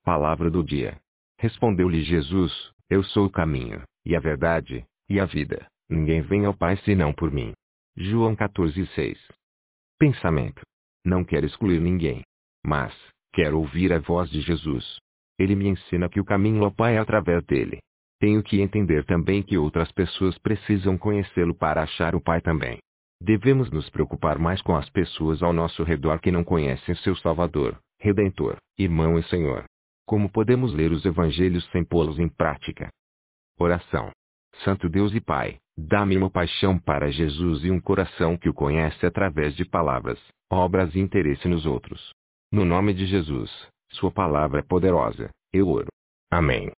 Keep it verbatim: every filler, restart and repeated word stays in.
Palavra do dia. Respondeu-lhe Jesus: Eu sou o caminho, e a verdade, e a vida. Ninguém vem ao Pai senão por mim. João quatorze, seis. Pensamento. Não quero excluir ninguém. Mas, quero ouvir a voz de Jesus. Ele me ensina que o caminho ao Pai é através dele. Tenho que entender também que outras pessoas precisam conhecê-lo para achar o Pai também. Devemos nos preocupar mais com as pessoas ao nosso redor que não conhecem seu Salvador, Redentor, Irmão e Senhor. Como podemos ler os evangelhos sem pô-los em prática? Oração. Santo Deus e Pai, dá-me uma paixão para Jesus e um coração que o conhece através de palavras, obras e interesse nos outros. No nome de Jesus, sua palavra é poderosa, eu oro. Amém.